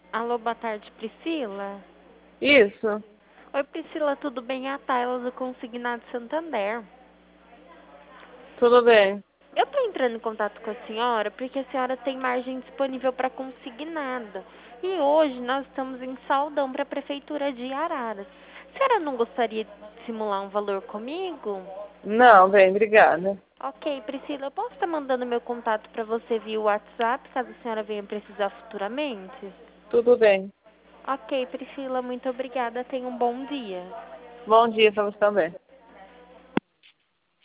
Alô, boa tarde, Priscila. Isso, Oi, Priscila, tudo bem? A Tayla do Consignado Santander. tudo bem. Eu tô entrando em contato com a senhora porque a senhora tem margem disponível para consignado. E hoje nós estamos em saldão para a Prefeitura de Araras. A senhora não gostaria de simular um valor comigo? Não, bem, obrigada. Ok, Priscila, eu posso estar mandando meu contato para você via WhatsApp, caso a senhora venha precisar futuramente? Tudo bem. Ok, Priscila, muito obrigada. Tenha um bom dia. Bom dia para você também.